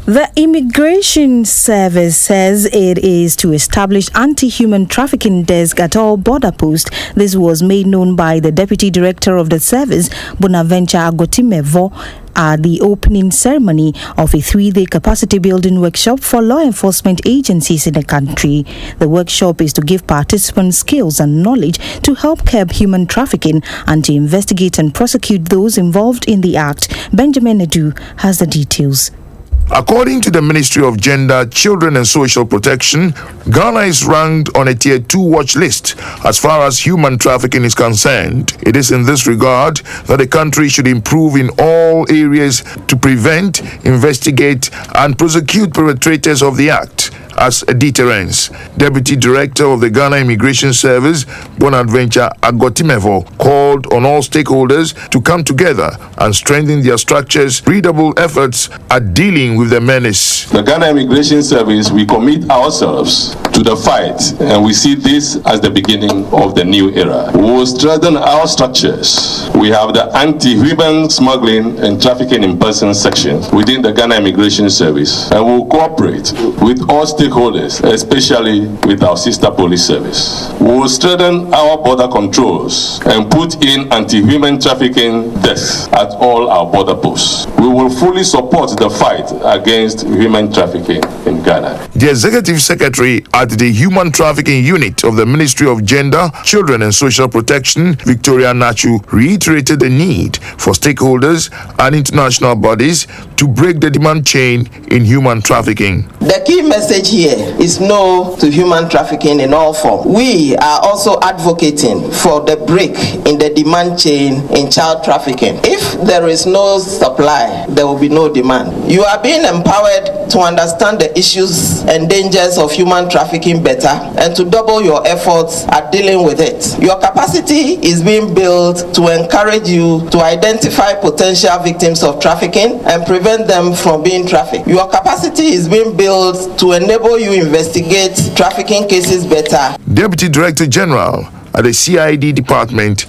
The Immigration Service says it is to establish anti-human trafficking desk at all border posts. This was made known by the Deputy Director of the service, Bonaventure Agotimevo, at the opening ceremony of a 3-day capacity building workshop for law enforcement agencies in the country. The workshop is to give participants skills and knowledge to help curb human trafficking and to investigate and prosecute those involved in the act. Benjamin Edu has the details. According to the Ministry of Gender, Children and Social Protection, Ghana is ranked on a Tier 2 watch list as far as human trafficking is concerned. It is in this regard that the country should improve in all areas to prevent, investigate, and prosecute perpetrators of the act as a deterrence. Deputy Director of the Ghana Immigration Service, Bonaventure Agotimevo, called on all stakeholders to come together and strengthen their structures, redouble efforts at dealing with the menace. The Ghana Immigration Service, we commit ourselves to the fight, and we see this as the beginning of the new era. We will strengthen our structures. We have the anti-human smuggling and trafficking in persons section within the Ghana Immigration Service, and we will cooperate with all stakeholders, especially with our sister police service. We will strengthen our border controls and put in anti-human trafficking desks at all our border posts. We will fully support the fight against human trafficking in Ghana. The Executive Secretary at the Human Trafficking Unit of the Ministry of Gender, Children and Social Protection, Victoria Nachu, reiterated the need for stakeholders and international bodies to break the demand chain in human trafficking. The key message here is no to human trafficking in all forms. We are also advocating for the break in the demand chain in child trafficking. If there is no supply, there will be no demand. You are being empowered to understand the issues and dangers of human trafficking better and to double your efforts at dealing with it. Your capacity is being built to encourage you to identify potential victims of trafficking and prevent them from being trafficked. Your capacity is being built to enable you investigate trafficking cases better. Deputy Director General at the CID Department,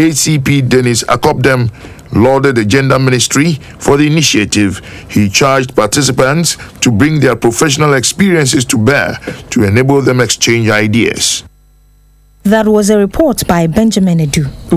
ACP Dennis Akopdem, lauded the Gender Ministry for the initiative. He charged participants to bring their professional experiences to bear to enable them exchange ideas. That was a report by Benjamin Edu.